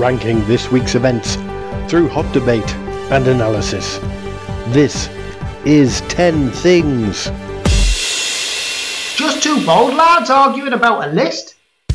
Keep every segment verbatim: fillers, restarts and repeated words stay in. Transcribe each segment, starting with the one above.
ranking this week's events through hot debate and analysis. This is ten Things. Just two bold lads arguing about a list?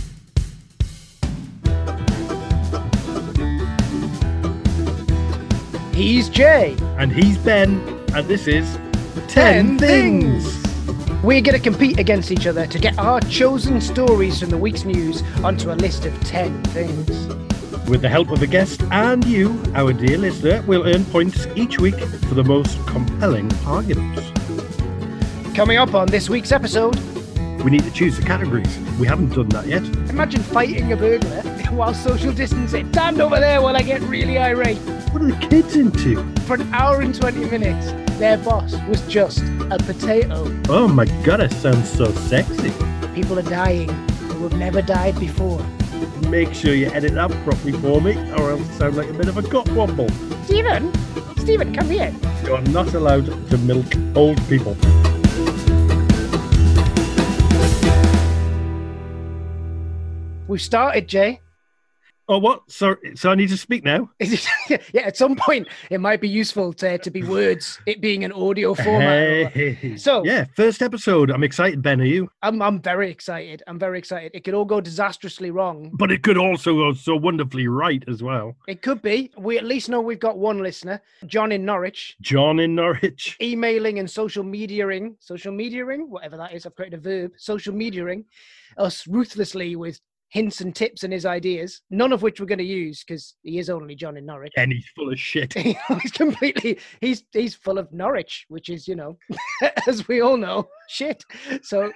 He's Jay. And he's Ben. And this is ten, ten Things. things. We're going to compete against each other to get our chosen stories from the week's news onto a list of ten things. With the help of a guest and you, our dear listener, we'll earn points each week for the most compelling arguments. Coming up on this week's episode, we need to choose the categories. We haven't done that yet. Imagine fighting a burglar while social distancing. Stand over there while I get really irate. What are the kids into? For an hour and twenty minutes, their boss was just a potato. Oh my god, it sounds so sexy. People are dying who have never died before. Make sure you edit that properly for me, or I'll sound like a bit of a gotwomble. Stephen? Stephen, come here. You are not allowed to milk old people. We've started, Jay. Oh, what? So, so I need to speak now? Yeah, at some point, it might be useful to, to be words, it being an audio format. Hey. So, yeah, first episode. I'm excited, Ben. Are you? I'm I'm very excited. I'm very excited. It could all go disastrously wrong. But it could also go so wonderfully right as well. It could be. We at least know we've got one listener, John in Norwich. John in Norwich. Emailing and social mediaing, social mediaing, whatever that is. I've created a verb. Social mediaing us ruthlessly with hints and tips and his ideas, none of which we're going to use because he is only John in Norwich. And he's full of shit. he's completely, he's he's full of Norwich, which is, you know, as we all know, shit. So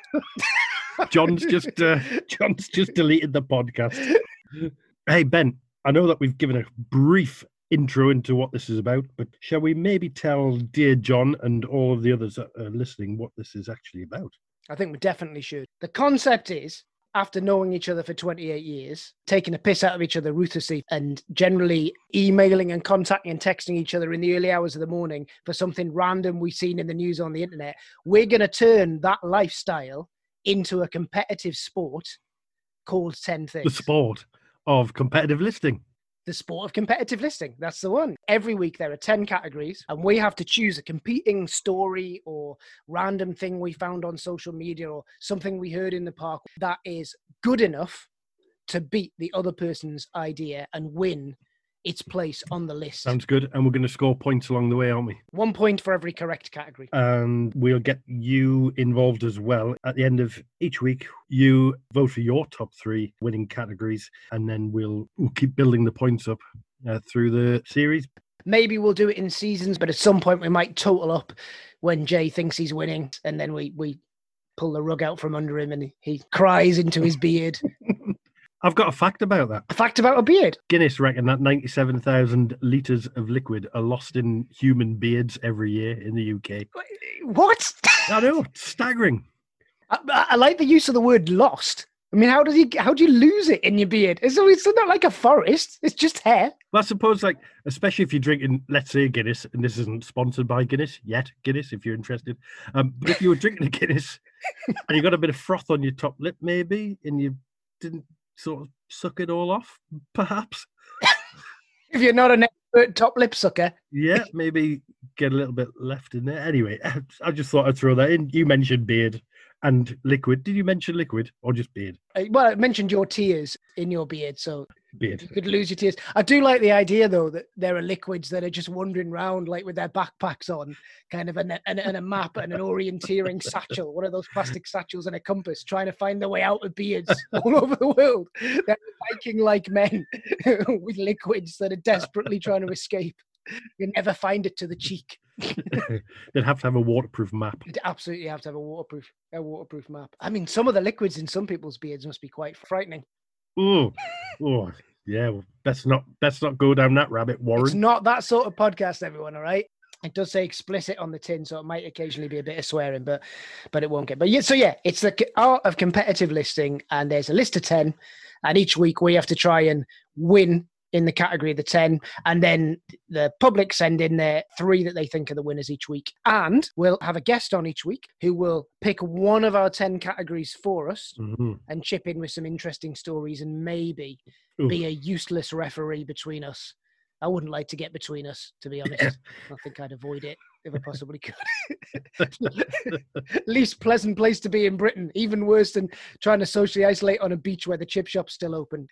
John's just, uh, John's just deleted the podcast. Hey, Ben, I know that we've given a brief intro into what this is about, but shall we maybe tell dear John and all of the others that are listening what this is actually about? I think we definitely should. The concept is, after knowing each other for twenty-eight years, taking a piss out of each other ruthlessly and generally emailing and contacting and texting each other in the early hours of the morning for something random we've seen in the news on the internet, we're going to turn that lifestyle into a competitive sport called ten Things. The sport of competitive listing. The sport of competitive listing. That's the one. Every week there are ten categories and we have to choose a competing story or random thing we found on social media or something we heard in the park that is good enough to beat the other person's idea and win its place on the list. Sounds good. And we're going to score points along the way, aren't we? One point for every correct category. And we'll get you involved as well. At the end of each week, you vote for your top three winning categories, and then we'll, we'll keep building the points up uh, through the series. Maybe we'll do it in seasons, but at some point we might total up when Jay thinks he's winning, and then we, we pull the rug out from under him and he cries into his beard. I've got a fact about that. A fact about a beard? Guinness reckon that ninety-seven thousand litres of liquid are lost in human beards every year in the U K. What? I know, staggering. I, I like the use of the word lost. I mean, how does you how do you lose it in your beard? It's, it's not like a forest. It's just hair. Well, I suppose, like, especially if you're drinking, let's say, Guinness, and this isn't sponsored by Guinness yet, Guinness, if you're interested. Um, but if you were drinking a Guinness and you got a bit of froth on your top lip, maybe, and you didn't sort of suck it all off, perhaps. If you're not an expert top lip sucker. Yeah, maybe get a little bit left in there. Anyway, I just thought I'd throw that in. You mentioned beard and liquid. Did you mention liquid or just beard? Well, I mentioned your tears in your beard, so beard. You could lose your tears. I do like the idea, though, that there are liquids that are just wandering around, like with their backpacks on, kind of, and, and, and a map and an orienteering satchel, one of those plastic satchels and a compass, trying to find their way out of beards all over the world. They're biking like men with liquids that are desperately trying to escape. You never find it to the cheek. They'd have to have a waterproof map. You'd absolutely have to have a waterproof, a waterproof map. I mean, some of the liquids in some people's beards must be quite frightening. Oh, oh, yeah. Well, let's not let's not go down that rabbit, Warren. It's not that sort of podcast, everyone. All right. It does say explicit on the tin, so it might occasionally be a bit of swearing, but but it won't get. But yeah, so yeah, it's the art of competitive listing, and there's a list of ten, and each week we have to try and win in the category of the ten, and then the public send in their three that they think are the winners each week. And we'll have a guest on each week who will pick one of our ten categories for us Mm-hmm. and chip in with some interesting stories and maybe Oof. be a useless referee between us. I wouldn't like to get between us, to be honest. I think I'd avoid it if I possibly could. Least pleasant place to be in Britain. Even worse than trying to socially isolate on a beach where the chip shop's still open.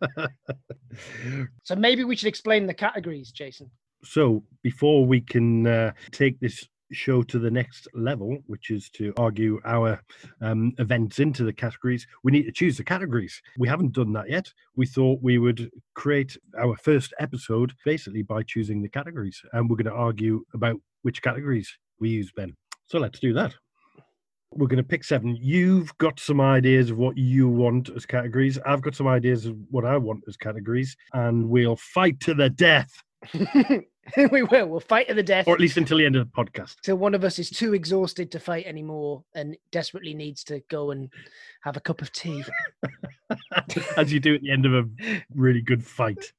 So maybe we should explain the categories, Jason. So before we can uh, take this show to the next level, which is to argue our um, events into the categories, we need to choose the categories. We haven't done that yet. We thought we would create our first episode basically by choosing the categories, and we're going to argue about which categories we use, Ben. So let's do that. We're going to pick seven. You've got some ideas of what you want as categories. I've got some ideas of what I want as categories, and we'll fight to the death. We will. We'll fight to the death. Or at least until the end of the podcast. Till one of us is too exhausted to fight anymore and desperately needs to go and have a cup of tea. As you do at the end of a really good fight.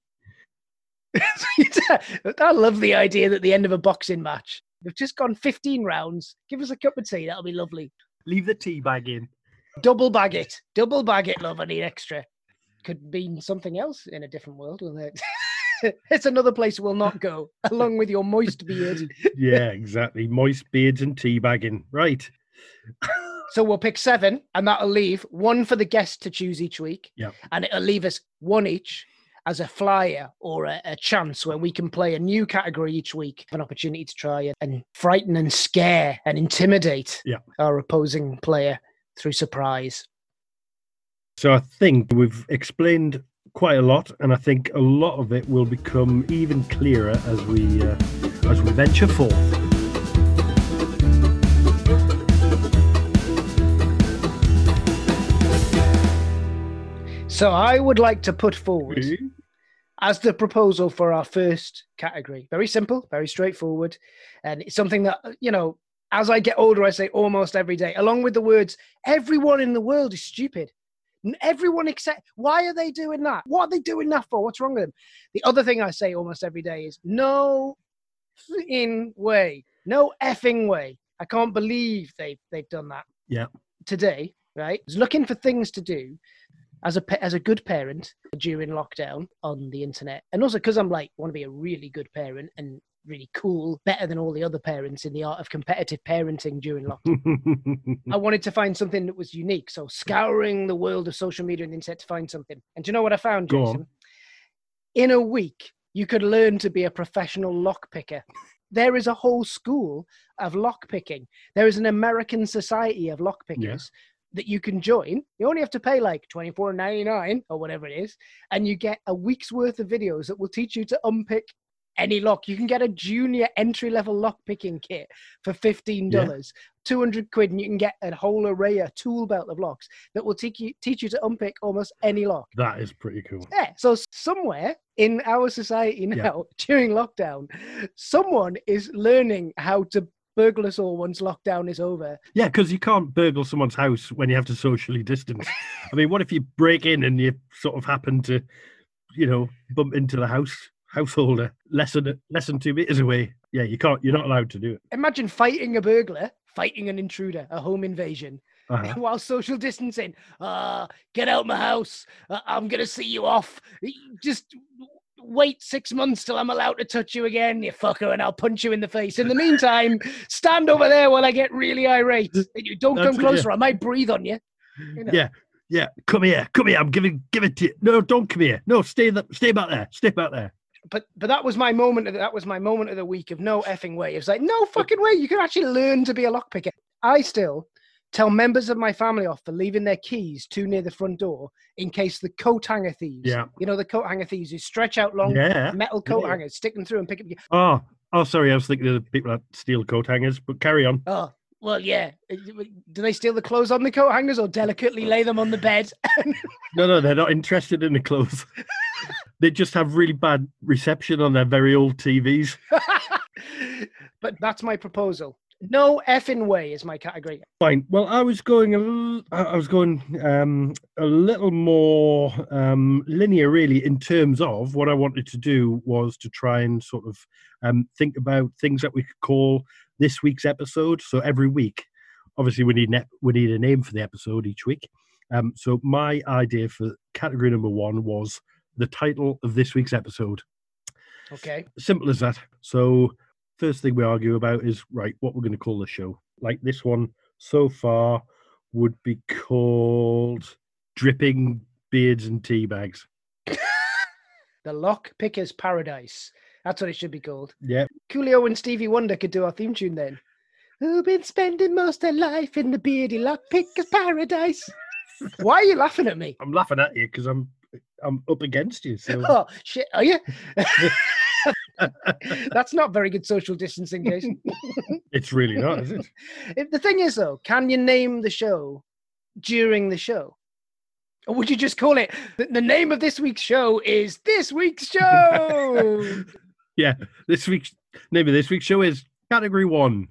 I love the idea that at the end of a boxing match, we've just gone fifteen rounds. Give us a cup of tea. That'll be lovely. Leave the tea bag in. Double bag it. Double bag it, love. I need extra. Could mean something else in a different world, wouldn't it? It's another place we'll not go, along with your moist beard. Yeah, exactly. Moist beards and teabagging. Right. So we'll pick seven, and that'll leave one for the guest to choose each week. Yeah. And it'll leave us one each as a flyer or a, a chance where we can play a new category each week, an opportunity to try and, and frighten and scare and intimidate yeah. our opposing player through surprise. So I think we've explained quite a lot, and I think a lot of it will become even clearer as we uh, as we venture forth. So I would like to put forward Mm-hmm. as the proposal for our first category. Very simple, very straightforward, and it's something that, you know, as I get older, I say almost every day, along with the words, everyone in the world is stupid. Everyone except, why are they doing that? What are they doing that for? What's wrong with them? The other thing I say almost every day is no in way, no effing way. I can't believe they've, they've done that. Yeah. Today, right? I was looking for things to do as a, as a good parent during lockdown on the internet. And also because I'm like, want to be a really good parent and really cool, better than all the other parents in the art of competitive parenting during lockdown. I wanted to find something that was unique. So scouring the world of social media and the internet to find something. And do you know what I found, Go Jason? on. In a week, you could learn to be a professional lockpicker. There is a whole school of lockpicking. There is an American Society of Lockpickers Yeah. that you can join. You only have to pay like twenty-four ninety-nine or whatever it is. And you get a week's worth of videos that will teach you to unpick any lock. You can get a junior entry-level lock-picking kit for fifteen dollars, yeah. two hundred quid, and you can get a whole array, a tool belt of locks that will teach you, teach you to unpick almost any lock. That is pretty cool. Yeah, so somewhere in our society now, yeah. during lockdown, someone is learning how to burgle us all once lockdown is over. Yeah, because you can't burgle someone's house when you have to socially distance. I mean, what if you break in and you sort of happen to, you know, bump into the house? householder less than less than two meters away? Yeah, you can't. You're not allowed to do it. Imagine fighting a burglar, fighting an intruder, a home invasion, uh-huh. while social distancing. Ah, uh, get out my house! Uh, I'm gonna see you off. Just wait six months till I'm allowed to touch you again, you fucker, and I'll punch you in the face. In the meantime, stand over there while I get really irate. You don't That's come closer. It, yeah. I might breathe on you. you know? Yeah. Yeah. Come here. Come here. I'm giving. Give it to you. No, don't come here. No, stay. The, stay back there. Stay back there. But but that was my moment. Of, that was my moment of the week of no effing way. It was like, no fucking way. You can actually learn to be a lockpicker. I still tell members of my family off for leaving their keys too near the front door in case the coat hanger thieves. Yeah. You know, the coat hanger thieves who stretch out long yeah. metal coat yeah. hangers, stick them through and pick up. Oh, oh, sorry. I was thinking of the people that steal coat hangers, but carry on. Oh, well, yeah. Do they steal the clothes on the coat hangers or delicately lay them on the bed? No, no, they're not interested in the clothes. They just have really bad reception on their very old T Vs. But that's my proposal. No effing way is my category. Fine. Well, I was going a l- I I was going um, a little more um, linear, really, in terms of what I wanted to do was to try and sort of um, think about things that we could call this week's episode. So every week, obviously, we need an ep- we need a name for the episode each week. Um, so my idea for category number one was the title of this week's episode. Okay. Simple as that. So first thing we argue about is, right, what we're going to call the show. Like this one so far would be called Dripping Beards and Tea Bags. The Lock Picker's Paradise. That's what it should be called. Yeah. Coolio and Stevie Wonder could do our theme tune then. Who've been spending most their life in the beardy lock picker's paradise. Why are you laughing at me? I'm laughing at you because I'm I'm up against you. So Oh, shit. Are you? That's not very good social distancing, Jason. it's really not, is it? If- The thing is, though, can you name the show during the show? Or would you just call it, the, the name of this week's show is This Week's Show? Yeah. This week's name of this week's show is Category One.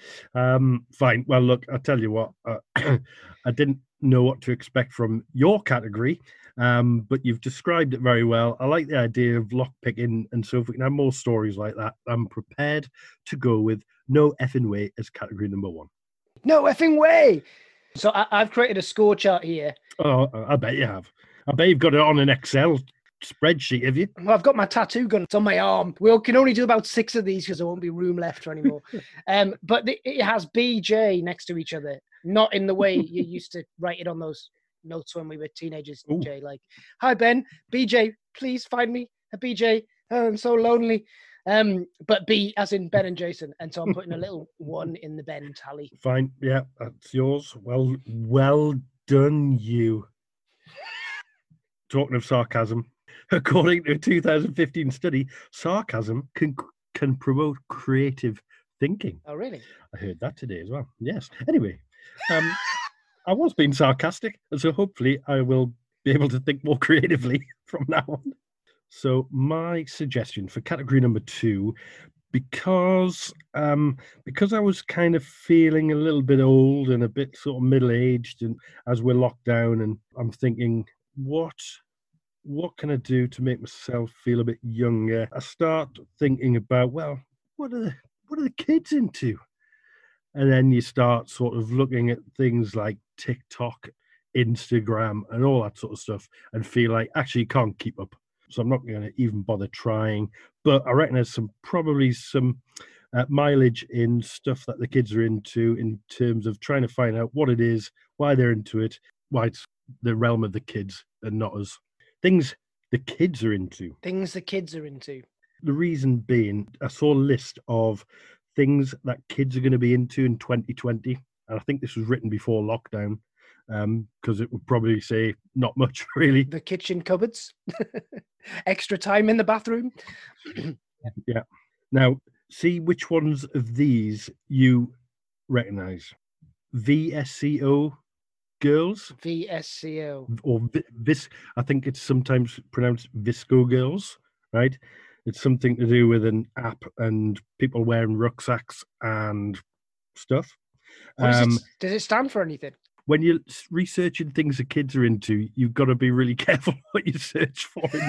Um, fine. Well, look, I'll tell you what. Uh, I didn't know what to expect from your category, um, but you've described it very well. I like the idea of lock picking, and so if we can have more stories like that, I'm prepared to go with No Effing Way as category number one. No effing way. So I, I've created a score chart here. Oh, I bet you have. I bet you've got it on an Excel spreadsheet, have you? Well, I've got my tattoo gun. It's on my arm. We can only do about six of these because there won't be room left for anymore. um, but the, it has B J next to each other, not in the way you used to write it on those notes when we were teenagers. Ooh. Jay, like, hi Ben, B J, please find me a B J. Oh, I'm so lonely. Um, but B as in Ben and Jason, and so I'm putting a little one in the Ben tally. Fine. Yeah, that's yours. Well, well done, you. Talking of sarcasm, according to a two thousand fifteen study, sarcasm can can promote creative thinking. Oh, really? I heard that today as well. Yes. Anyway, um, I was being sarcastic, and so hopefully I will be able to think more creatively from now on. So my suggestion for category number two, because um, because I was kind of feeling a little bit old and a bit sort of middle-aged, and as we're locked down, and I'm thinking, what what can I do to make myself feel a bit younger? I start thinking about, well, what are the what are the kids into? And then you start sort of looking at things like TikTok, Instagram, and all that sort of stuff, and feel like actually you can't keep up. So I'm not going to even bother trying. But I reckon there's some probably some uh, mileage in stuff that the kids are into in terms of trying to find out what it is, why they're into it, why it's the realm of the kids and not us. Things the kids are into. Things the kids are into. The reason being, I saw a list of things that kids are going to be into in twenty twenty. And I think this was written before lockdown, because um, it would probably say not much, really. The kitchen cupboards. Extra time in the bathroom. Yeah. Now, see which ones of these you recognise. V S C O girls? V S C O. Or vi- vis, I think it's sometimes pronounced Visco girls, right? It's something to do with an app and people wearing rucksacks and stuff. What does, Um, it, does it stand for anything? when you're s- researching things the kids are into, you've got to be really careful what you search for. In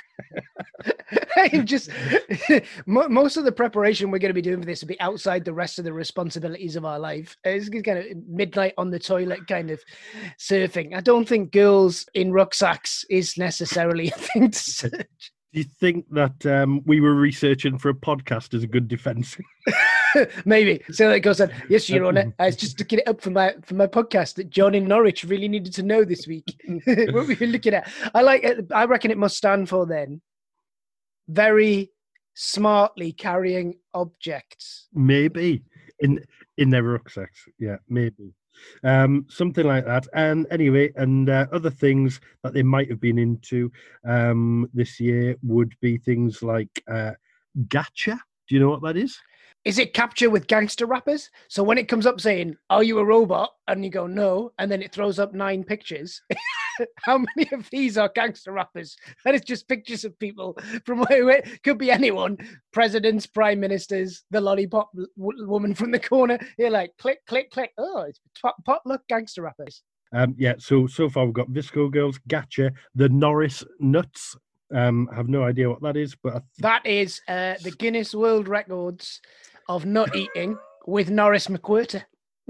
You just mo- most of the preparation we're going to be doing for this will be outside the rest of the responsibilities of our life. It's kind of midnight on the toilet kind of surfing. I don't think girls in rucksacks is necessarily a thing to search. Do you think that um, we were researching for a podcast as a good defence? Maybe. So that goes on. Yes, Your Honour. I was just looking it up for my for my podcast that John in Norwich really needed to know this week. What we were looking at. I like it. I reckon it must stand for then. Very smartly carrying objects. Maybe in in their rucksacks. Yeah, maybe. Um, something like that. And anyway, and uh, other things that they might have been into um, this year would be things like uh, gacha. Do you know what that is? is it capture with gangster rappers? So when it comes up saying, are you a robot? And you go, no. And then it throws up nine pictures. How many of these are gangster rappers? That is just pictures of people from where it could be anyone. Presidents, prime ministers, the lollipop w- woman from the corner. You're like, click, click, click. Oh, it's pot, potluck gangster rappers. Um, yeah, so so far we've got Visco Girls, Gacha, the Norris Nuts. Um, I have no idea what that is, but I th- that is uh, the Guinness World Records of nut eating with Norris McWhirter.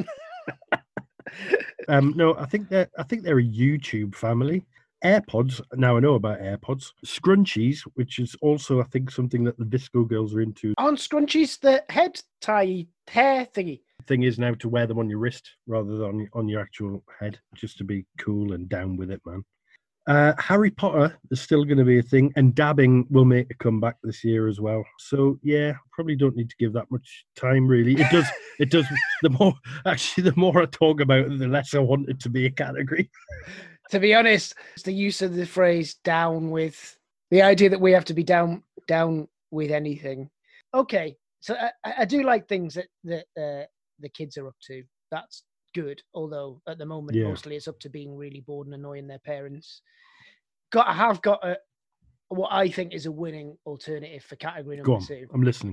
um, no, I think they're I think they're a YouTube family. AirPods. Now I know about AirPods. Scrunchies, which is also I think something that the Visco Girls are into. Aren't scrunchies the head tie hair thingy? Thing is now to wear them on your wrist rather than on your actual head, just to be cool and down with it, man. Uh, Harry Potter is still going to be a thing, and dabbing will make a comeback this year as well. So yeah, probably don't need to give that much time. Really, it does. It does. The more actually, the more I talk about it, the less I want it to be a category. To be honest, it's the use of the phrase "down with," the idea that we have to be down down with anything. Okay, so I, I do like things that that uh, the kids are up to. That's good, although at the moment yeah. mostly it's up to being really bored and annoying their parents. Got I have got a what I think is a winning alternative for category number Go on, two. I'm listening.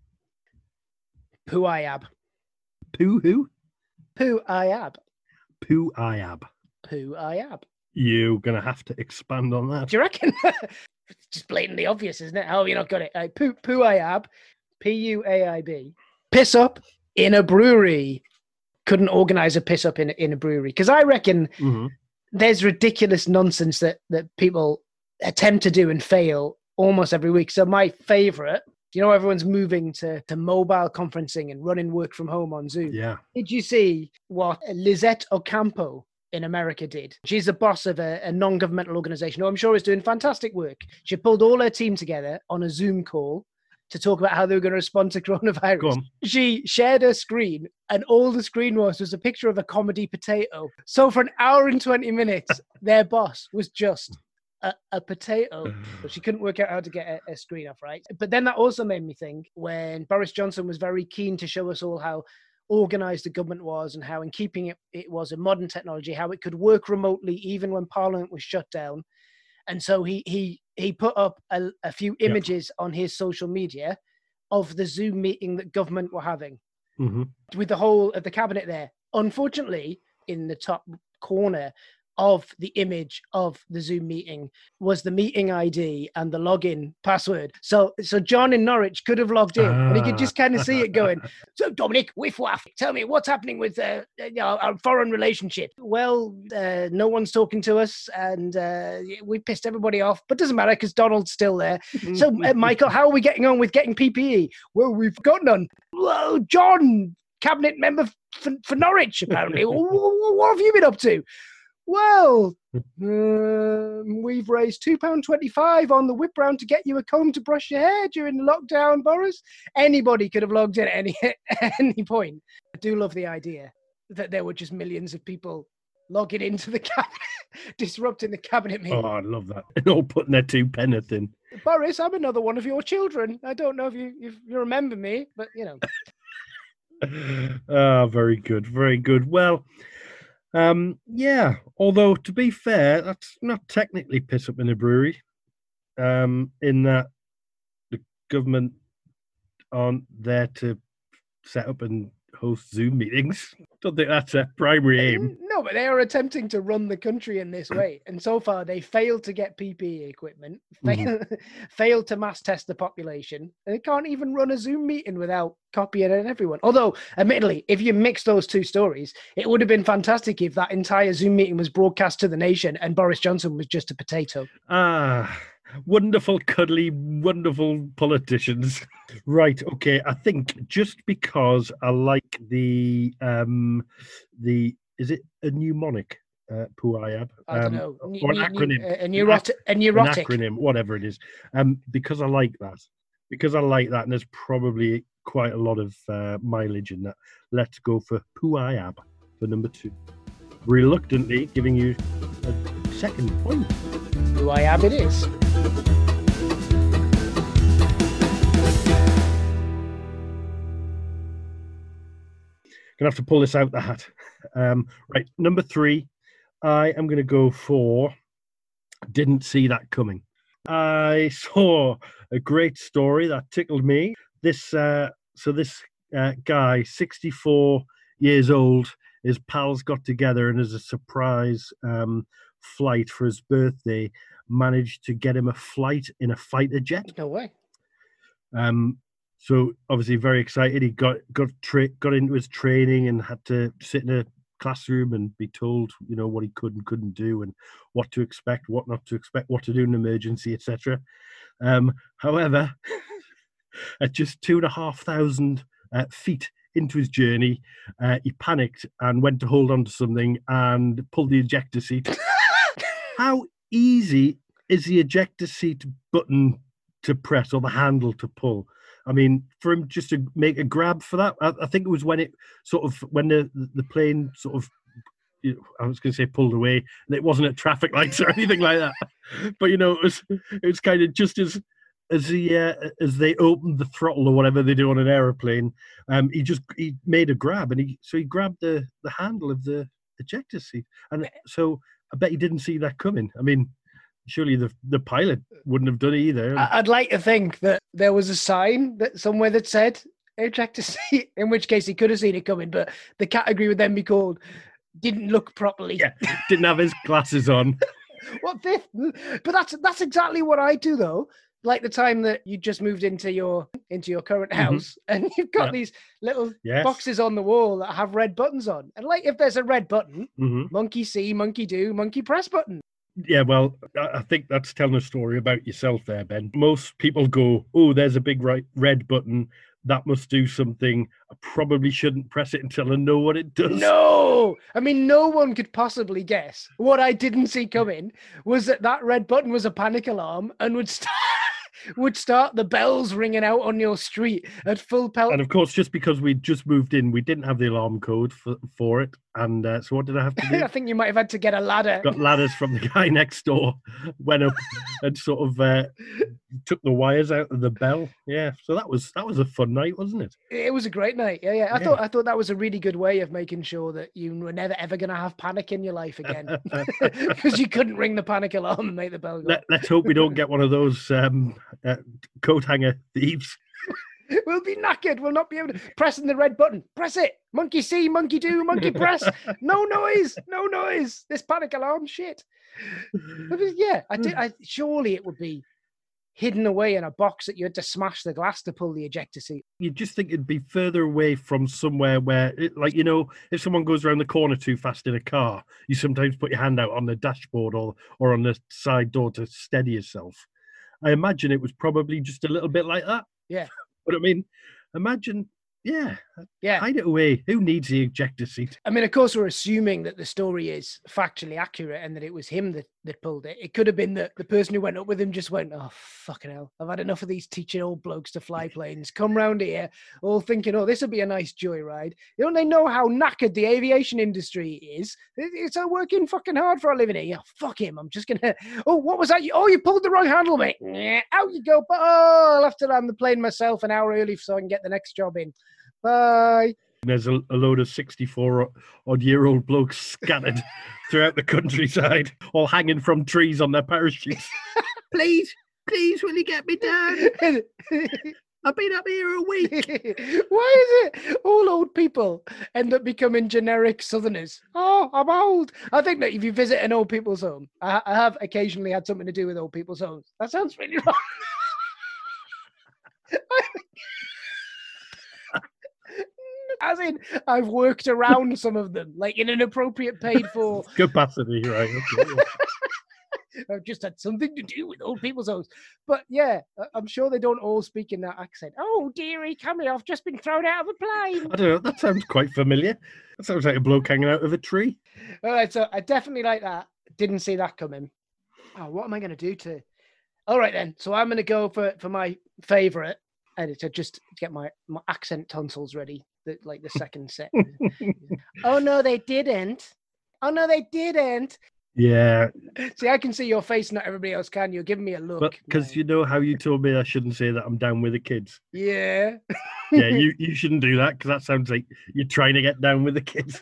Poo-I-ab. Poo who? Poo-I-ab. Poo-I-ab. Poo-I-ab. You're gonna have to expand on that. Do you reckon? It's just blatantly obvious, isn't it? How have you not got it? Uh, poo Poo-I-ab. P U A I B. Piss up in a brewery. Couldn't organise a piss up in in a brewery because I reckon mm-hmm. there's ridiculous nonsense that that people attempt to do and fail almost every week. So my favourite, you know, everyone's moving to to mobile conferencing and running work from home on Zoom. Yeah. Did you see what Lizette Ocampo in America did? She's the boss of a, a non-governmental organisation who I'm sure is doing fantastic work. She pulled all her team together on a Zoom call to talk about how they were going to respond to coronavirus. She shared her screen, and all the screen was was a picture of a comedy potato. So for an hour and twenty minutes, their boss was just a, a potato. But she couldn't work out how to get a, a screen off, right? But then that also made me think when Boris Johnson was very keen to show us all how organised the government was and how in keeping it, it was a modern technology, how it could work remotely even when Parliament was shut down. And so he he he put up a, a few images yep. on his social media of the Zoom meeting that government were having mm-hmm. with the whole of the cabinet there. Unfortunately, in the top corner of the image of the Zoom meeting was the meeting I D and the login password. So so John in Norwich could have logged in ah. and he could just kind of see it going, so Dominic, whiff waff, tell me what's happening with uh, our, our foreign relationship. Well, uh, no one's talking to us and uh, we pissed everybody off, but doesn't matter because Donald's still there. So uh, Michael, how are we getting on with getting P P E? Well, we've got none. Well, John, cabinet member for, for Norwich, apparently. What have you been up to? Well, um, we've raised two pounds twenty-five on the whip round to get you a comb to brush your hair during lockdown, Boris. Anybody could have logged in at any, at any point. I do love the idea that there were just millions of people logging into the cabinet, disrupting the cabinet meeting. Oh, I love that. And all putting their two penneth in. Boris, I'm another one of your children. I don't know if you, if you remember me, but, you know. Ah, oh, very good, very good. Well... Um, yeah, although to be fair, that's not technically piss up in a brewery, um, in that the government aren't there to set up and host Zoom meetings. Don't think that's their primary aim. No, but they are attempting to run the country in this way. And so far, they failed to get P P E equipment, fail, mm-hmm. failed to mass test the population, and they can't even run a Zoom meeting without copying it on everyone. Although, admittedly, if you mix those two stories, it would have been fantastic if that entire Zoom meeting was broadcast to the nation and Boris Johnson was just a potato. Ah, wonderful, cuddly, wonderful politicians. Right, okay, I think just because I like the, um, the is it a mnemonic? Uh, Poo-I-ab? I don't um, know. Or an acronym. A, a, neurotic, a neurotic. An acronym, whatever it is. Um, because I like that. Because I like that, and there's probably quite a lot of uh, mileage in that. Let's go for Poo-I-ab for number two. Reluctantly giving you a second point. Poo-I-ab it is. gonna have to pull this out the hat. Um, right, number three, I am gonna go for didn't see that coming. I saw a great story that tickled me. This uh, so this uh, guy, sixty-four years old, his pals got together and as a surprise um, flight for his birthday, managed to get him a flight in a fighter jet. No way. Um, so obviously very excited. He got got tra- got into his training and had to sit in a classroom and be told, you know, what he could and couldn't do and what to expect, what not to expect, what to do in an emergency, et cetera. Um, however, at just two and a half thousand uh, feet into his journey, uh, he panicked and went to hold on to something and pulled the ejector seat. How easy is the ejector seat button to press or the handle to pull? I mean, for him just to make a grab for that, I, I think it was when it sort of, when the, the plane sort of, you know, I was going to say pulled away, and it wasn't at traffic lights or anything like that. But, you know, it was, it was kind of just as, as he, uh, as they opened the throttle or whatever they do on an aeroplane, um, he just, he made a grab and he, so he grabbed the, the handle of the ejector seat. And so I bet he didn't see that coming. I mean, surely the the pilot wouldn't have done it either. I'd like to think that there was a sign that somewhere that said ejector seat, in which case he could have seen it coming, but the category would then be called didn't look properly. Yeah, didn't have his glasses on. What fifth? But that's that's exactly what I do though. Like the time that you just moved into your into your current house, mm-hmm. and you've got yeah. these little yes. boxes on the wall that have red buttons on. And like if there's a red button, mm-hmm. monkey see, monkey do, monkey press button. Yeah, well, I think that's telling a story about yourself there, Ben. Most people go, oh, there's a big right red button. That must do something. I probably shouldn't press it until I know what it does. No! I mean, no one could possibly guess. What I didn't see coming was that that red button was a panic alarm and would start... would start the bells ringing out on your street at full pelt. And of course, just because we just moved in, we didn't have the alarm code for, for it. And uh, so what did I have to do? I think you might have had to get a ladder. Got ladders from the guy next door, went up and sort of uh, took the wires out of the bell. Yeah, so that was that was a fun night, wasn't it? It was a great night. Yeah, yeah. I yeah. thought I thought that was a really good way of making sure that you were never ever going to have panic in your life again, because you couldn't ring the panic alarm and make the bell go. Let, let's hope we don't get one of those um, uh, coat hanger thieves. We'll be knackered. We'll not be able to pressing the red button. Press it. Monkey see, monkey do, monkey press. No noise. No noise. This panic alarm shit. Was, yeah, I did. I surely it would be hidden away in a box that you had to smash the glass to pull the ejector seat. You just think it'd be further away from somewhere where, it, like, you know, if someone goes around the corner too fast in a car, you sometimes put your hand out on the dashboard or or on the side door to steady yourself. I imagine it was probably just a little bit like that. Yeah. But I mean, imagine, yeah, yeah, hide it away. Who needs the ejector seat? I mean, of course, we're assuming that the story is factually accurate and that it was him that, that pulled it. It could have been that the person who went up with him just went, oh, fucking hell, I've had enough of these teaching old blokes to fly planes. Come round here, all thinking, oh, this will be a nice joyride. Don't they know how knackered the aviation industry is? It's a working fucking hard for a living here. Yeah, fuck him. I'm just going to, oh, what was that? Oh, you pulled the wrong handle, mate. Out you go. But, oh, I'll have to land the plane myself an hour early so I can get the next job in. Bye. There's a, a load of sixty-four odd year old blokes scattered throughout the countryside, all hanging from trees on their parachutes. Please, please, will you get me down? I've been up here a week. Why is it all old people end up becoming generic Southerners? Oh, I'm old. I think that if you visit an old people's home, I, I have occasionally had something to do with old people's homes. That sounds really wrong. As in, I've worked around some of them, like in an appropriate paid for capacity, right? Okay, yeah. I've just had something to do with old people's homes. But yeah, I'm sure they don't all speak in that accent. Oh, dearie, come here. I've just been thrown out of a plane. I don't know. That sounds quite familiar. That sounds like a bloke hanging out of a tree. All right, so I definitely like that. Didn't see that coming. Oh, what am I going to do to... All right, then. So I'm going to go for, for my favourite editor, just get my, my accent tonsils ready. The, like the second set. Oh no, they didn't. Oh no, they didn't. Yeah, See, I can see your face, not everybody else can. You're giving me a look. but because now. you know how you told me I shouldn't say that I'm down with the kids. Yeah. Yeah, you, you shouldn't do that because that sounds like you're trying to get down with the kids.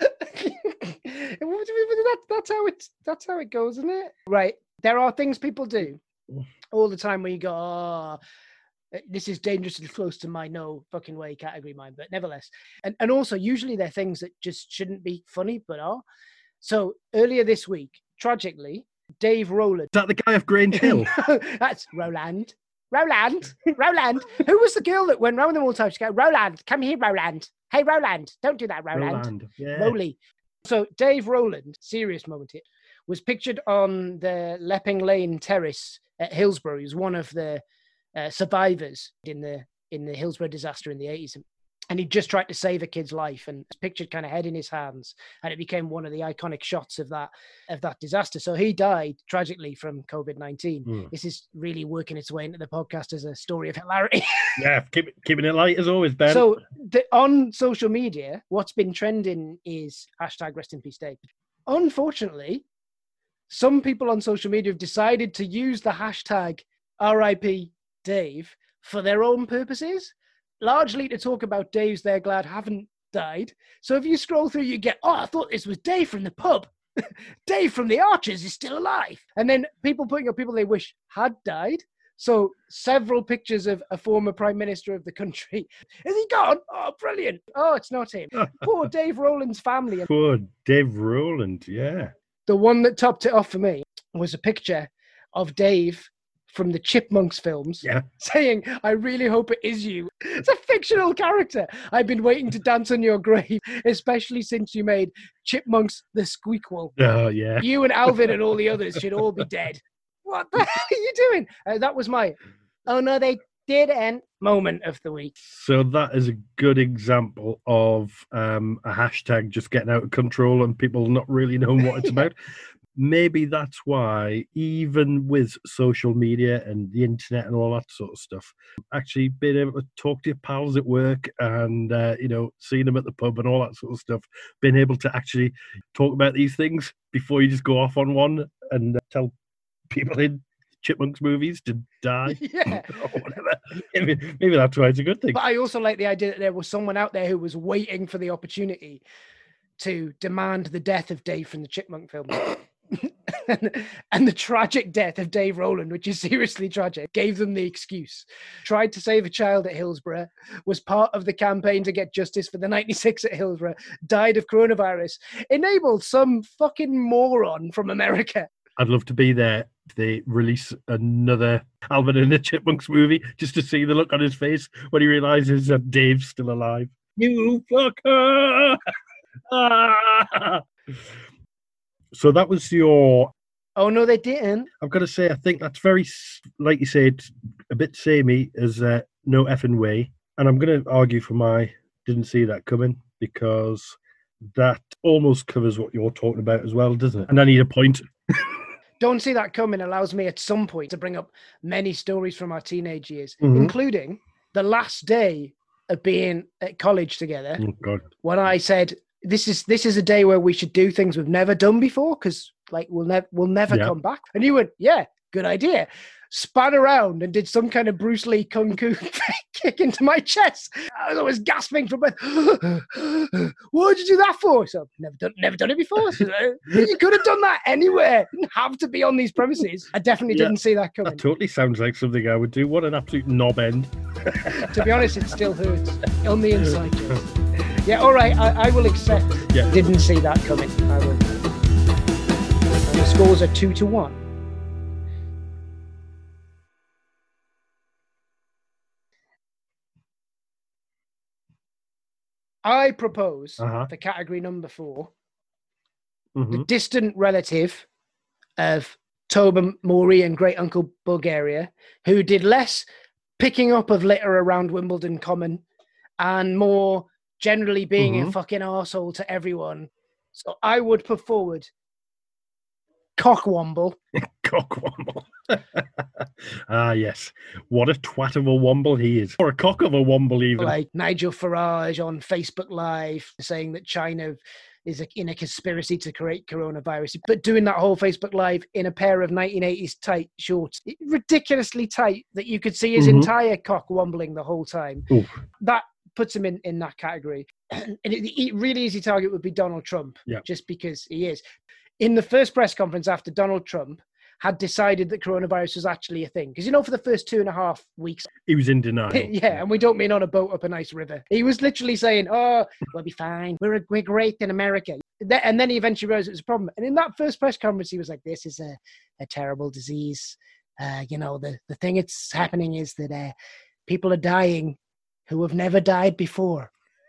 that, that's how it that's how it goes, isn't it? Right. There are things people do all the time where you go, oh, this is dangerously close to my no fucking way category, mine, but nevertheless. And and also usually they're things that just shouldn't be funny, but are. So earlier this week, tragically, Dave Rowland. Is that the guy of Grange Hill? That's Roland. Roland, Roland. Who was the girl that went round them all the time? She go, Roland, come here, Roland. Hey, Roland, don't do that, Roland. Roland, yeah. Rowley. So Dave Rowland, serious moment here, was pictured on the Lepping Lane terrace at Hillsborough. He was one of the uh, survivors in the in the Hillsborough disaster in the eighties. And he just tried to save a kid's life, and was pictured kind of head in his hands, and it became one of the iconic shots of that of that disaster. So he died tragically from COVID nineteen. Mm. This is really working its way into the podcast as a story of hilarity. Yeah, keep, keeping it light as always, Ben. So the, on social media, what's been trending is hashtag rest in peace Dave. Unfortunately, some people on social media have decided to use the hashtag R I P Dave for their own purposes. Largely to talk about Daves they're glad haven't died. So if you scroll through, you get, oh, I thought this was Dave from the pub. Dave from the Archers is still alive. And then people putting up people they wish had died. So several pictures of a former prime minister of the country. Is he gone? Oh, brilliant. Oh, it's not him. Poor Dave Rowland's family. Poor Dave Rowland, yeah. The one that topped it off for me was a picture of Dave from the Chipmunks films, yeah, saying, I really hope it is you. It's a fictional character. I've been waiting to dance on your grave, especially since you made Chipmunks the Squeakquel. Oh, yeah. You and Alvin and all the others should all be dead. What the hell are you doing? Uh, that was my, oh no, they didn't moment of the week. So that is a good example of um, a hashtag just getting out of control and people not really knowing what it's about. Maybe that's why, even with social media and the internet and all that sort of stuff, actually being able to talk to your pals at work and, uh, you know, seeing them at the pub and all that sort of stuff, being able to actually talk about these things before you just go off on one and uh, tell people in Chipmunks movies to die. Yeah. Or whatever. Maybe, maybe that's why it's a good thing. But I also like the idea that there was someone out there who was waiting for the opportunity to demand the death of Dave from the Chipmunk film. and, and the tragic death of Dave Rowland, which is seriously tragic, gave them the excuse. Tried to save a child at Hillsborough, was part of the campaign to get justice for the ninety-six at Hillsborough, died of coronavirus, enabled some fucking moron from America. I'd love to be there if they release another Alvin and the Chipmunks movie, just to see the look on his face when he realizes that Dave's still alive. You fucker! Ah! So that was your... Oh, no, they didn't. I've got to say, I think that's very, like you said, a bit samey as uh, no effing way. And I'm going to argue for my didn't see that coming, because that almost covers what you're talking about as well, doesn't it? And I need a point. Don't see that coming allows me at some point to bring up many stories from our teenage years, mm-hmm. including the last day of being at college together. Oh, God. When I said, this is this is a day where we should do things we've never done before, because like we'll never we'll never yeah. come back. And you went, yeah, good idea. Span around and did some kind of Bruce Lee kung fu kick into my chest. I was gasping for breath. What did you do that for? So never done never done it before. So, you could have done that anywhere. You didn't have to be on these premises. I definitely yeah, didn't see that coming. That totally sounds like something I would do. What an absolute knob end. To be honest, it still hurts on the inside. Just. Yeah, all right, I, I will accept. Yeah. Didn't see that coming. I will. And the scores are two to one. I propose uh-huh. for category number four, mm-hmm. the distant relative of Tober Morey and Great Uncle Bulgaria, who did less picking up of litter around Wimbledon Common and more generally being mm-hmm. a fucking arsehole to everyone. So I would put forward Cockwomble. Cockwomble. Ah, yes. What a twat of a womble he is. Or a cock of a womble, even. Like Nigel Farage on Facebook Live saying that China is a, in a conspiracy to create coronavirus. But doing that whole Facebook Live in a pair of nineteen eighties tight shorts, ridiculously tight, that you could see his Mhm. entire cock wobbling the whole time. Oof. That puts him in, in that category. And it, it really easy target would be Donald Trump, Yeah. just because he is. In the first press conference after Donald Trump had decided that coronavirus was actually a thing, because, you know, for the first two and a half weeks, He was in denial. yeah, and we don't mean on a boat up a nice river. He was literally saying, oh, we'll be fine. We're, we're great in America. And then he eventually realized it was a problem. And in that first press conference, he was like, this is a, a terrible disease. Uh, you know, the, the thing that's happening is that uh, people are dying who have never died before.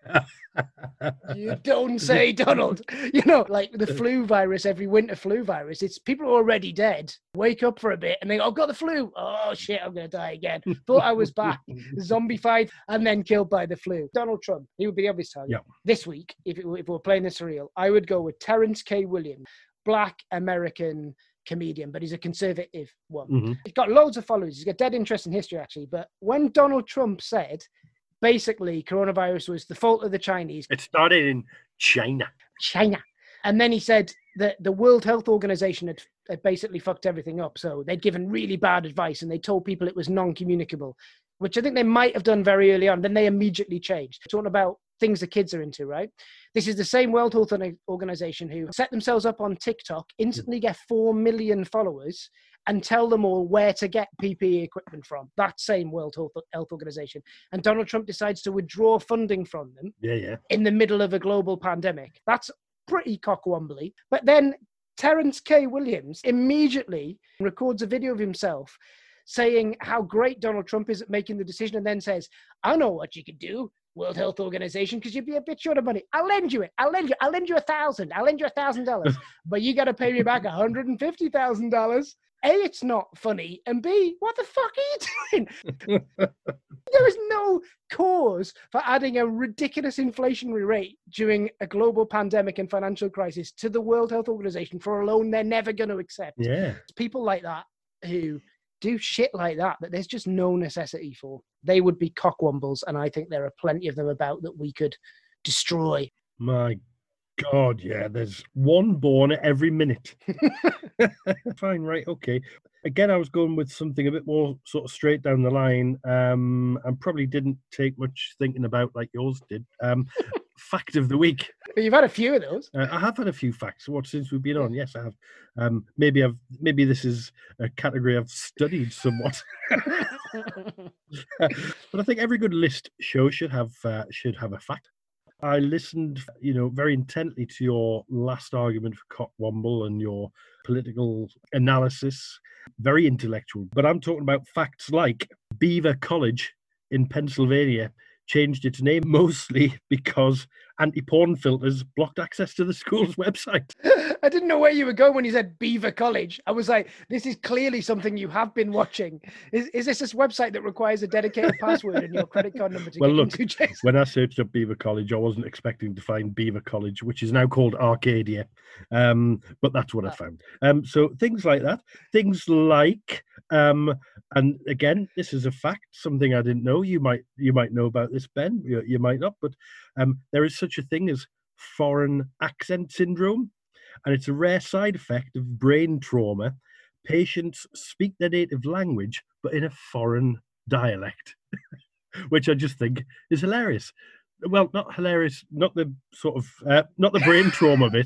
You don't say, Donald. You know, like the flu virus, every winter flu virus, it's people are already dead. Wake up for a bit and they go, I've got the flu. Oh, shit, I'm going to die again. Thought I was back. Zombified and then killed by the flu. Donald Trump, he would be the obvious target. Yeah. This week, if, it, if we were playing this surreal, I would go with Terrence K. Williams, black American comedian, but he's a conservative one. Mhm. He's got loads of followers. He's got dead interest in history, actually. But when Donald Trump said, basically, coronavirus was the fault of the Chinese. It started in China. China. And then he said that the World Health Organization had, had basically fucked everything up. So they'd given really bad advice and they told people it was non-communicable, which I think they might have done very early on. Then they immediately changed. Talking about things the kids are into, right? This is the same World Health Organization who set themselves up on TikTok, instantly get four million followers, and tell them all where to get P P E equipment from. That same World Health Organization. And Donald Trump decides to withdraw funding from them Yeah, yeah. in the middle of a global pandemic. That's pretty cockwombly. But then Terrence K. Williams immediately records a video of himself saying how great Donald Trump is at making the decision, and then says, I know what you could do, World Health Organization, because you'd be a bit short of money. I'll lend you it. I'll lend you. I'll lend you a thousand. I'll lend you a thousand dollars. But you got to pay me back one hundred and fifty thousand dollars. A, it's not funny, and B, what the fuck are you doing? There is no cause for adding a ridiculous inflationary rate during a global pandemic and financial crisis to the World Health Organization for a loan they're never going to accept. Yeah. It's people like that who do shit like that that there's just no necessity for. They would be cockwombles, and I think there are plenty of them about that we could destroy. My God, yeah, there's one born every minute. Fine, right, okay. Again, I was going with something a bit more sort of straight down the line, um, and probably didn't take much thinking about like yours did. Um, fact of the week. But you've had a few of those. Uh, I have had a few facts. What since we've been on? Yes, I have. Um, maybe I've maybe this is a category I've studied somewhat. But I think every good list show should have uh, should have a fact. I listened, you know, very intently to your last argument for Cockwomble and your political analysis. Very intellectual. But I'm talking about facts like Beaver College in Pennsylvania changed its name mostly because anti-porn filters blocked access to the school's website. I didn't know where you were going when you said Beaver College. I was like, this is clearly something you have been watching. Is is this this website that requires a dedicated password and your credit card number to Well, get look, into, Jason? when I searched up Beaver College, I wasn't expecting to find Beaver College, which is now called Arcadia. Um, but that's what I found. Um, so things like that. Things like, um, and again, this is a fact, something I didn't know. You might you might know about this, Ben. You, you might not, but um, there is such a thing as foreign accent syndrome. And it's a rare side effect of brain trauma. Patients speak their native language, but in a foreign dialect, which I just think is hilarious. Well, not hilarious, not the sort of, uh, not the brain trauma bit.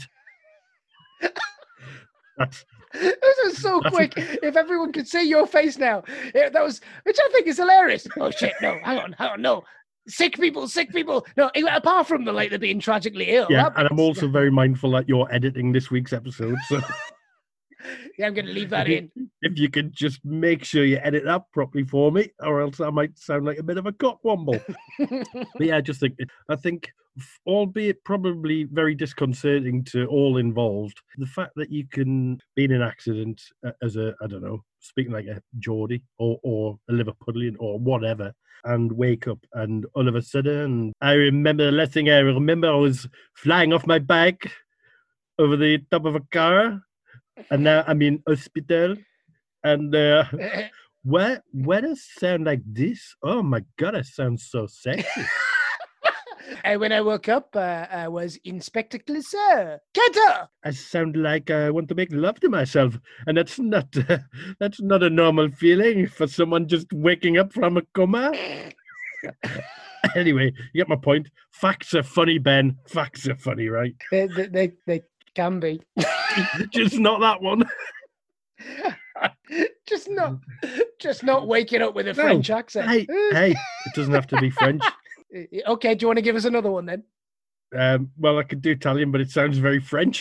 That's, This was so quick. If everyone could see your face now, yeah, that was, which I think is hilarious. Oh shit! No, hang on, hang on, no. Sick people, sick people. No, apart from the like they're being tragically ill. yeah, that and I'm bit's- also very mindful that you're editing this week's episode, so yeah, I'm going to leave that in. if you could just make sure you edit that properly for me, or else I might sound like a bit of a cockwomble. But yeah, I just think I think, albeit probably very disconcerting to all involved, the fact that you can be in an accident uh, as a, I don't know, speaking like a Geordie or or a Liverpudlian or whatever, and wake up and all of a sudden, I remember the last thing I remember I was flying off my bike over the top of a car, and now I'm in hospital, and uh, where where does it sound like this? Oh my God, it sounds so sexy. uh, when I woke up, uh, I was Inspector Clouseau. Kenta! I sound like I want to make love to myself, and that's not uh, that's not a normal feeling for someone just waking up from a coma. Anyway, you get my point. Facts are funny, Ben. Facts are funny, right? They, they, they, they can be. Just not that one. just not, just not waking up with a No. French accent. Hey, hey, it doesn't have to be French. Okay, do you want to give us another one then? Um, well, I could do Italian, but it sounds very French.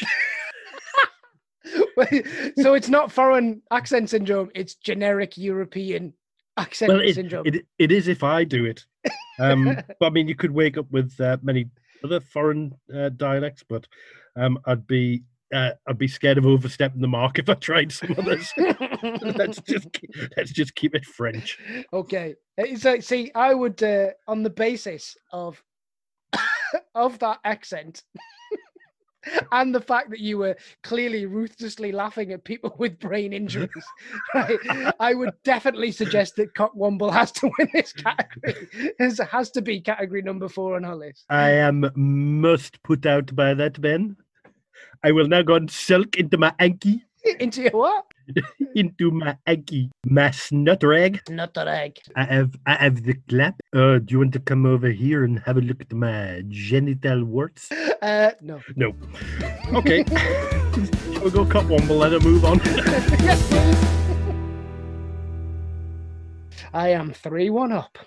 So it's not foreign accent syndrome; it's generic European accent Well, it, syndrome. it it is if I do it. Um, but I mean, you could wake up with uh, many other foreign uh, dialects, but um, I'd be uh, I'd be scared of overstepping the mark if I tried some others. let's just keep, let's just keep it French. Okay, so see, I would uh, on the basis of of that accent. And the fact that you were clearly ruthlessly laughing at people with brain injuries, right? I would definitely suggest that Cockwomble has to win this category. It has to be category number four on our list. I am most put out by that, Ben. I will now go and sulk into my Anki, Into your what? into my Anki, my snuttereg. Nuttereg. I have I have the clap. Uh, do you want to come over here and have a look at my genital warts? Uh, no. No. Okay. Shall we go Cockwomble? Let it move on. Yes, please. I am three one up.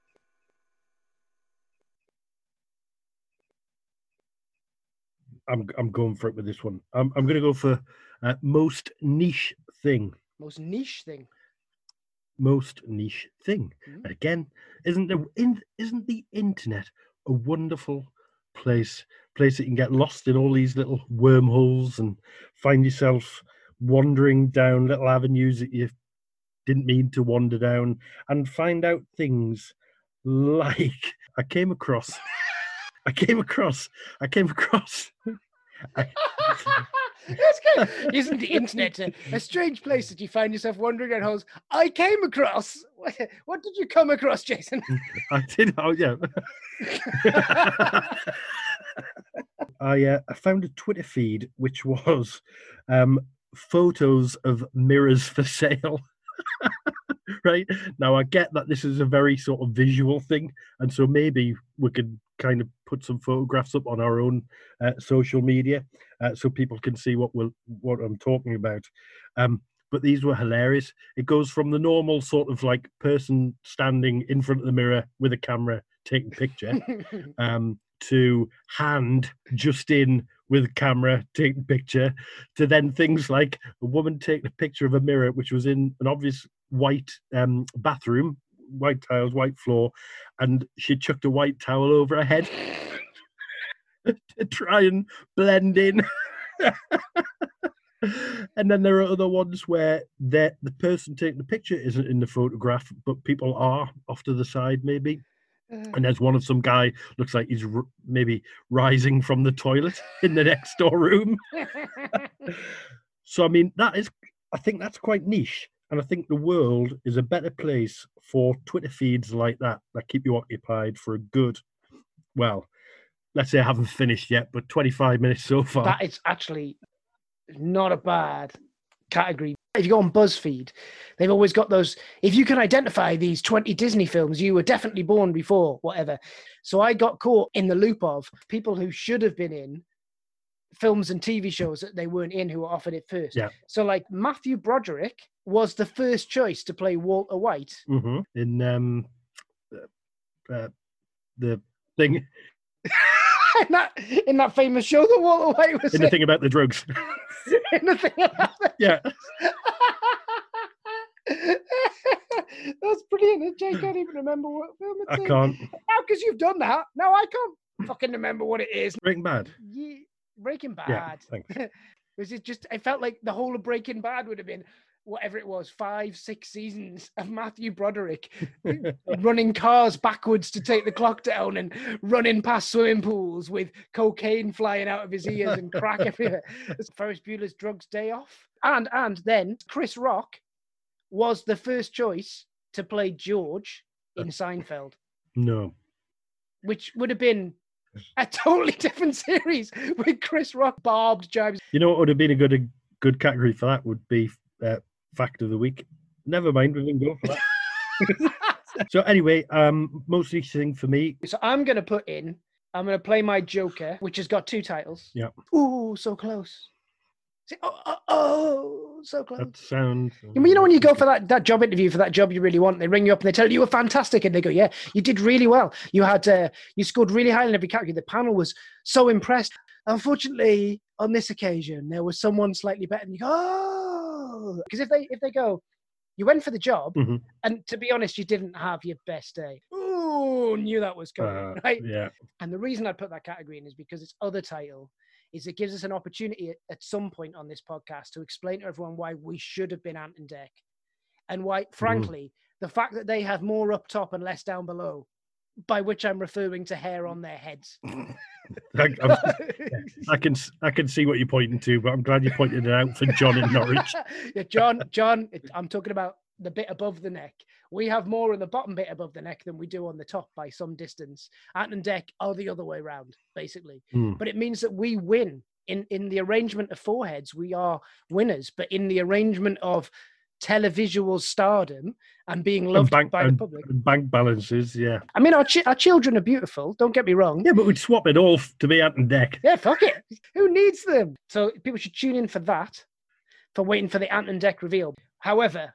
I'm I'm going for it with this one. I'm I'm going to go for uh, most niche thing. Most niche thing. Most niche thing. Mm. And again, isn't the in, isn't the internet a wonderful place? Place that you can get lost in all these little wormholes and find yourself wandering down little avenues that you didn't mean to wander down, and find out things like I came across. I came across. I came across. I, That's good. Isn't the internet a, a strange place that you find yourself wandering down holes? I came across. What, what did you come across, Jason? I did. Oh yeah. I uh, I found a Twitter feed which was um, photos of mirrors for sale. Right now, I get that this is a very sort of visual thing, and so maybe we could kind of put some photographs up on our own uh, social media uh, so people can see what we'll what I'm talking about. Um, but these were hilarious. It goes from the normal sort of like person standing in front of the mirror with a camera taking a picture um, to hand just in with a camera taking a picture to then things like a woman taking a picture of a mirror which was in an obvious white um, bathroom, white tiles, white floor, and she chucked a white towel over her head to try and blend in. And then there are other ones where the person taking the picture isn't in the photograph, but people are off to the side maybe. And there's one of some guy looks like he's r- maybe rising from the toilet in the next door room. So I mean, that is, I think that's quite niche, and I think the world is a better place for Twitter feeds like that that keep you occupied for a good, well, let's say I haven't finished yet, but twenty-five minutes so far. That is actually not a bad category. If you go on BuzzFeed, they've always got those, if you can identify these twenty Disney films, you were definitely born before, whatever. So I got caught in the loop of people who should have been in films and T V shows that they weren't in who were offered it first. Yeah. So like Matthew Broderick was the first choice to play Walter White. Mm-hmm. In um, uh, the thing... in, that, in that famous show that Walter White was in. in. The thing about the drugs. in the thing about the Yeah. That's brilliant. Jay can't even remember what film it's I in. can't. Now, because you've done that, now I can't fucking remember what it is. Breaking Bad. Yeah, Breaking Bad. Yeah, thanks. Was it just? I felt like the whole of Breaking Bad would have been whatever it was, five, six seasons of Matthew Broderick running cars backwards to take the clock down and running past swimming pools with cocaine flying out of his ears and crack everywhere. Ferris Bueller's Drugs Day Off. And and then Chris Rock was the first choice to play George in Seinfeld, No. which would have been A totally different series with Chris Rock barbed jibes. You know what would have been a good a good category for that would be uh, fact of the week. Never mind, we can go for that. So anyway, um, most interesting for me. So I'm going to put in, I'm going to play my Joker, which has got two titles. Yeah. Ooh, so close. See, oh, oh, oh, so close. That sounds. You know when you go for that, that job interview for that job you really want, they ring you up and they tell you you were fantastic, and they go, "Yeah, you did really well. You had uh, you scored really high in every category. The panel was so impressed. Unfortunately, on this occasion, there was someone slightly better." And you go, "Oh," because if they if they go, "You went for the job," Mhm. and to be honest, you didn't have your best day. Ooh, knew that was coming, Uh, right? Yeah. And the reason I put that category in is because its other title is it gives us an opportunity at, at some point on this podcast to explain to everyone why we should have been Ant and Dec, and why, frankly, the fact that they have more up top and less down below, by which I'm referring to hair on their heads. I, I'm- I can I can see what you're pointing to, but I'm glad you pointed it out for John in Norwich. Yeah, John, John, it, I'm talking about the bit above the neck. We have more in the bottom bit above the neck than we do on the top by some distance. Ant and Dec are the other way around, basically. Hmm. But it means that we win. In, in the arrangement of foreheads, we are winners. But in the arrangement of televisual stardom and being loved bank, by and, the public. and bank balances, yeah. I mean, our, chi- our children are beautiful. Don't get me wrong. Yeah, but we'd swap it all to be Ant and Dec. Yeah, fuck it. Who needs them? So people should tune in for that, for waiting for the Ant and Dec reveal. However,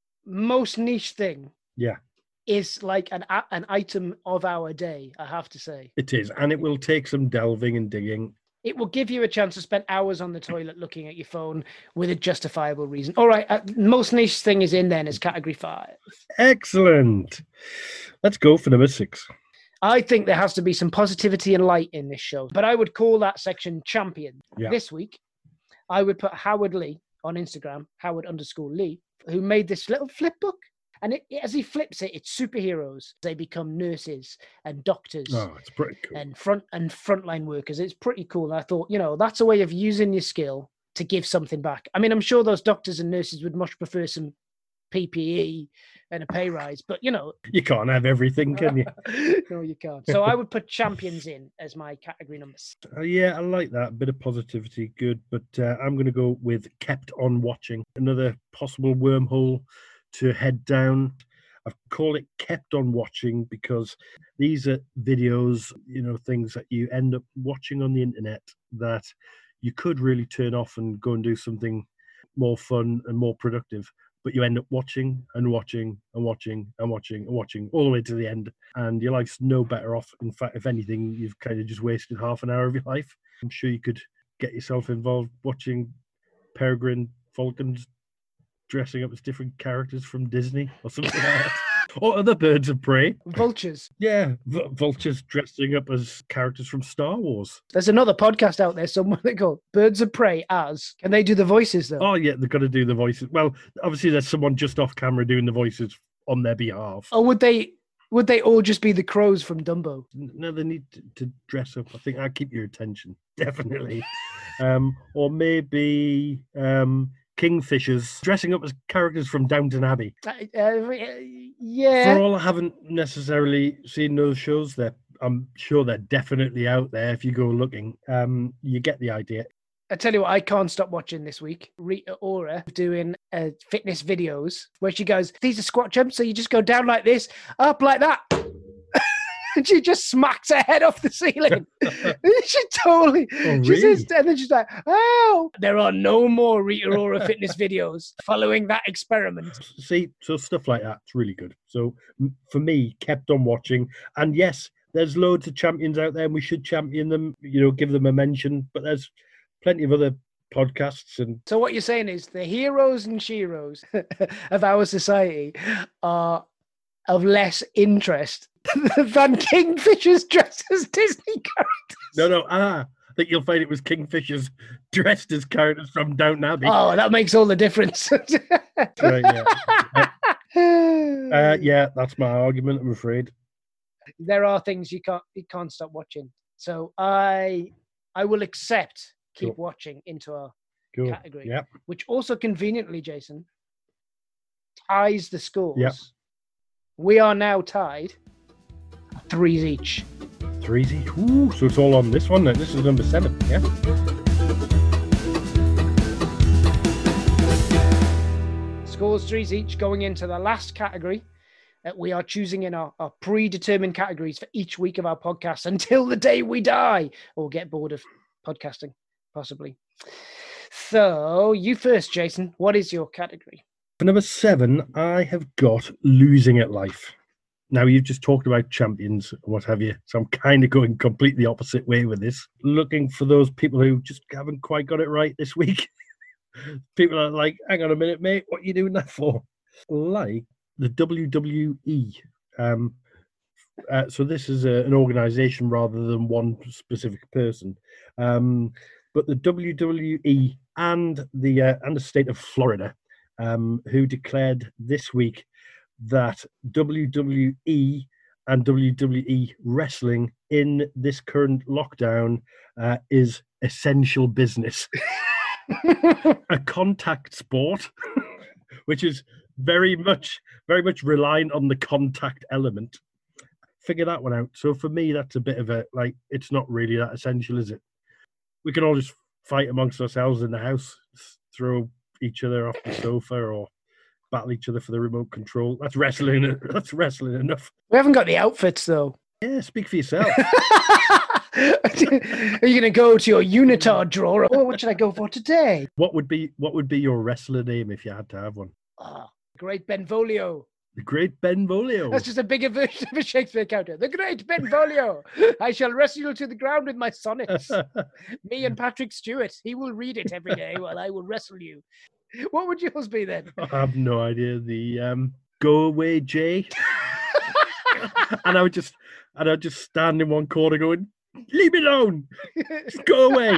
most niche thing Yeah, is like an a- an item of our day, I have to say. it is. And it will take some delving and digging. It will give you a chance to spend hours on the toilet looking at your phone with a justifiable reason. All right, uh, most niche thing is in then as category five. Excellent. Let's go for number six. I think there has to be some positivity and light in this show, but I would call that section champion. Yeah. This week, I would put Howard Lee on Instagram, Howard underscore Lee, who made this little flip book. And it, as he flips it, it's superheroes. They become nurses and doctors Oh, it's pretty cool. and front and frontline workers. It's pretty cool. And I thought, you know, that's a way of using your skill to give something back. I mean, I'm sure those doctors and nurses would much prefer some P P E and a pay rise, but you know, You can't have everything, can you? no, you can't. So I would put champions in as my category number six. Uh, yeah, I like that. Bit of positivity, good. But uh, I'm going to go with kept on watching. Another possible wormhole to head down. I've called it kept on watching because these are videos, you know, things that you end up watching on the internet that you could really turn off and go and do something more fun and more productive. But you end up watching and watching and watching and watching and watching all the way to the end. And your life's no better off. In fact, if anything, you've kind of just wasted half an hour of your life. I'm sure you could get yourself involved watching Peregrine Falcons dressing up as different characters from Disney or something like that. Or other birds of prey. Vultures. Yeah, v- vultures dressing up as characters from Star Wars. There's another podcast out there somewhere they call Birds of Prey as. Can they do the voices though? Oh, yeah, they've got to do the voices. Well, obviously, there's someone just off camera doing the voices on their behalf. Or would they would they all just be the crows from Dumbo? No, they need to, to dress up. I think I'll keep your attention, definitely. um, or maybe um, Kingfishers dressing up as characters from Downton Abbey. Uh, uh, yeah. For all I haven't necessarily seen those shows, they're, I'm sure they're definitely out there if you go looking. Um, you get the idea. I tell you what, I can't stop watching this week. Rita Ora doing uh, fitness videos where she goes, these are squat jumps, so you just go down like this, up like that. And she just smacks her head off the ceiling. She totally, Oh, she really? says, and then she's like, oh, there are no more Rita Ora fitness videos following that experiment. See, so stuff like that's really good. So m- for me, kept on watching. And yes, there's loads of champions out there and we should champion them, you know, give them a mention. But there's plenty of other podcasts and So what you're saying is the heroes and sheroes of our society are of less interest than Kingfishers dressed as Disney characters. no, no, ah, I think you'll find it was Kingfishers dressed as characters from Downton Abbey. Oh, that makes all the difference. Right, yeah. Uh, yeah, that's my argument, I'm afraid. There are things you can't you can't stop watching. So I I will accept keep Cool. watching into our Cool. category, Yeah. which also conveniently, Jason, ties the scores. Yep. We are now tied threes each. Three's each. Ooh, so it's all on this one then. This is number seven, yeah? Scores threes each going into the last category. Uh, we are choosing in our, our predetermined categories for each week of our podcast until the day we die or get bored of podcasting, possibly. So you first, Jason. What is your category? For number seven, I have got losing at life. Now, you've just talked about champions, what have you. So I'm kind of going completely opposite way with this. Looking for those people who just haven't quite got it right this week. People are like, hang on a minute, mate, what are you doing that for? Like the W W E. Um, uh, so this is a, an organization rather than one specific person. Um, but the W W E and the uh, and the state of Florida, um, who declared this week that W W E and W W E wrestling in this current lockdown uh, is essential business. A contact sport, which is very much, very much reliant on the contact element. Figure that one out. So for me, that's a bit of a, like, it's not really that essential, is it? We can all just fight amongst ourselves in the house, throw each other off the sofa or battle each other for the remote control. That's wrestling. That's wrestling enough. We haven't got the outfits, though. Yeah, speak for yourself. Are you going to go to your unitard drawer? Oh, what should I go for today? What would be what would be your wrestler name if you had to have one? Oh, Great Benvolio. The Great Benvolio. That's just a bigger version of a Shakespeare character. The Great Benvolio. I shall wrestle you to the ground with my sonnets. Me and Patrick Stewart. He will read it every day while I will wrestle you. What would yours be then? I have no idea. The um, Go Away Jay. and I would just and I'd just stand in one corner going, leave me alone. Just go away.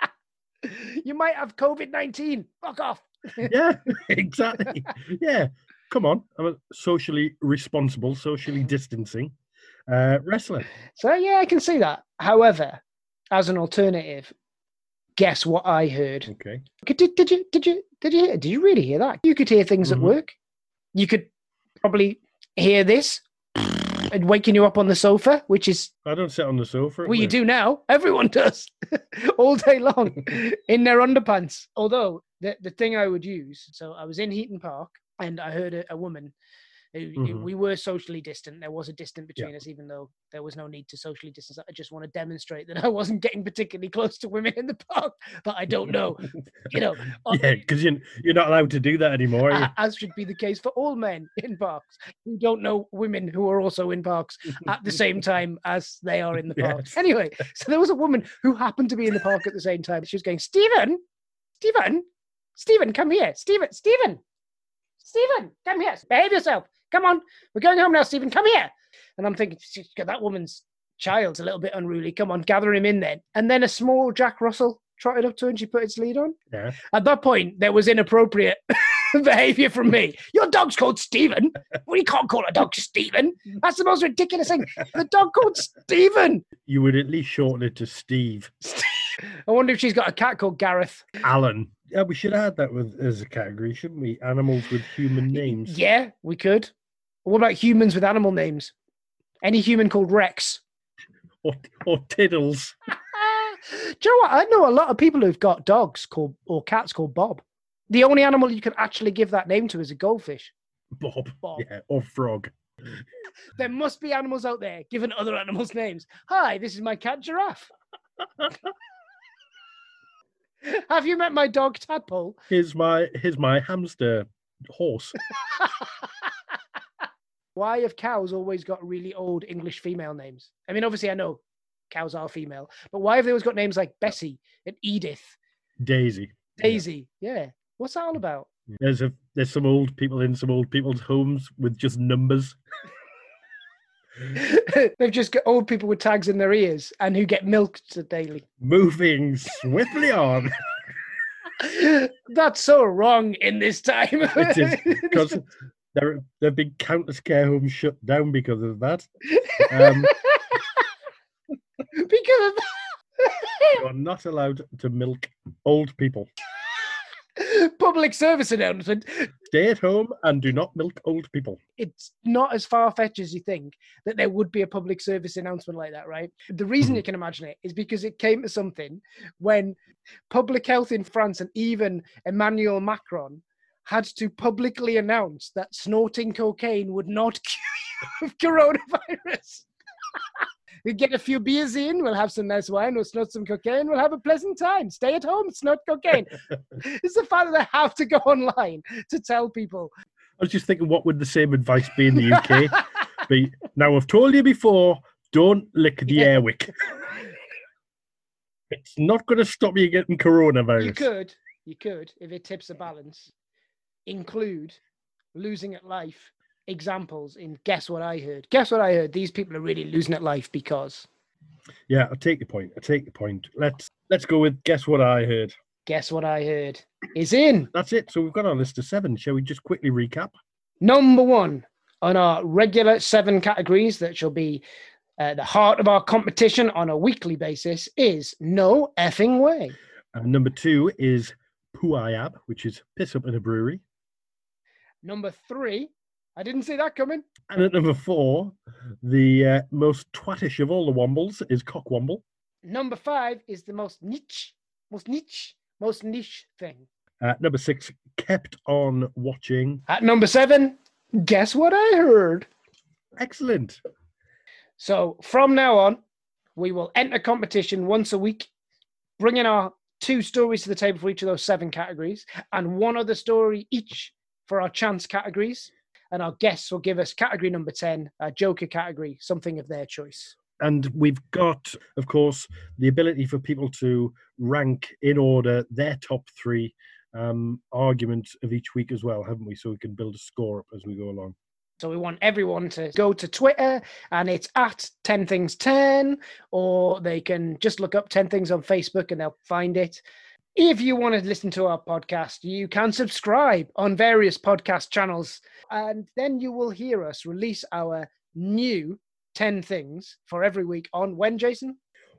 You might have COVID nineteen. Fuck off. Yeah, exactly. Yeah. Come on. I'm a socially responsible, socially distancing uh, wrestler. So yeah, I can see that. However, as an alternative, guess what I heard? Okay. Did, did you did you did you hear, did you really hear that? You could hear things Mm-hmm. at work. You could probably hear this and waking you up on the sofa, which is I don't sit on the sofa. at well, you work. do now. Everyone does all day long in their underpants. Although the the thing I would use, so I was in Heaton Park and I heard a, a woman who Mhm. we were socially distant. There was a distance between Yeah. us, even though there was no need to socially distance. I just want to demonstrate that I wasn't getting particularly close to women in the park, but I don't know, you know. uh, Yeah, because you're, you're not allowed to do that anymore. Are you? a- As should be the case for all men in parks who don't know women who are also in parks at the same time as they are in the park. Yes. Anyway, so there was a woman who happened to be in the park at the same time. She was going, Stephen, Stephen, Stephen, come here. Stephen, Stephen, Stephen, come here. Behave yourself. Come on. We're going home now, Stephen. Come here. And I'm thinking, "Shit, that woman's child's a little bit unruly. Come on, gather him in then. And then a small Jack Russell trotted up to her and she put its lead on. Yeah. At that point, there was inappropriate behavior from me. Your dog's called Stephen. Well, you can't call a dog Stephen. That's the most ridiculous thing. The dog called Stephen. You would at least shorten it to Steve. I wonder if she's got a cat called Gareth. Alan. Yeah, we should add that with as a category, shouldn't we? Animals with human names. Yeah, we could. What about humans with animal names? Any human called Rex? Or, or Tiddles. Do you know what? I know a lot of people who've got dogs called or cats called Bob. The only animal you can actually give that name to is a goldfish. Bob. Bob. Yeah, or Frog. There must be animals out there giving other animals names. Hi, this is my cat Giraffe. Have you met my dog Tadpole? Here's my here's my hamster horse. Why have cows always got really old English female names? I mean, obviously, I know cows are female, but why have they always got names like Bessie and Edith, Daisy. Daisy? Yeah. What's that all about? There's a there's some old people in some old people's homes with just numbers. They've just got old people with tags in their ears and who get milked daily. Moving swiftly on. That's so wrong in this time. It is because there there have been countless care homes shut down because of that. Um, because of you are not allowed to milk old people. public service announcement. Stay at home and do not milk old people. It's not as far-fetched as you think that there would be a public service announcement like that, right? The reason you can imagine it is because it came to something when public health in France and even Emmanuel Macron had to publicly announce that snorting cocaine would not cure you of coronavirus. We get a few beers in, we'll have some nice wine, we'll snort some cocaine, we'll have a pleasant time. Stay at home, snort cocaine. It's the fact that they have to go online to tell people. I was just thinking, what would the same advice be in the U K? Be, now, I've told you before, don't lick the Yeah. air wick. It's not going to stop you getting coronavirus. You could, you could, if it tips the balance, include losing at life examples in Guess What I Heard. Guess what I heard? These people are really losing at life because... Yeah, I'll take your point. I'll take your point. Let's let's go with Guess What I Heard. Guess What I Heard is in. That's it. So we've got our list of seven. Shall we just quickly recap? Number one on our regular seven categories that shall be uh, the heart of our competition on a weekly basis is No Effing Way. And number two is Puayab, which is Piss Up in a Brewery. Number three, I didn't see that coming. And at number four, the uh, most twattish of all the wombles is Cockwomble. Number five is the most niche, most niche, most niche thing. Uh, number six, Kept On Watching. At number seven, Guess What I Heard. Excellent. So from now on, we will enter competition once a week, bringing our two stories to the table for each of those seven categories and one other story each for our chance categories. And our guests will give us category number ten, a Joker category, something of their choice. And we've got, of course, the ability for people to rank in order their top three um, arguments of each week as well, haven't we? So we can build a score up as we go along. So we want everyone to go to Twitter and it's at ten things ten, or they can just look up ten things on Facebook and they'll find it. If you want to listen to our podcast, you can subscribe on various podcast channels, and then you will hear us release our new ten things for every week on when, Jason?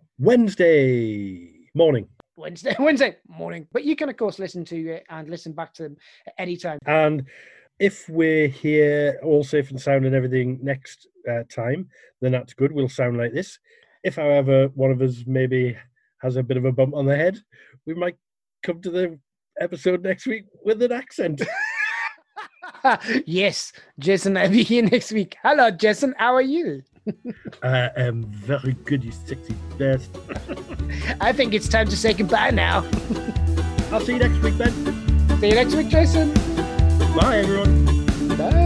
Wednesday morning. Wednesday, Wednesday morning. But you can, of course, listen to it and listen back to them at any time. And if we're here all safe and sound and everything next uh, time, then that's good. We'll sound like this. If, however, one of us maybe has a bit of a bump on the head, we might come to the episode next week with an accent. Yes, Jason, I'll be here next week. Hello, Jason. How are you? I am very good, you sexy bastard. I think it's time to say goodbye now. I'll see you next week, Ben. See you next week, Jason. Bye, everyone. Bye.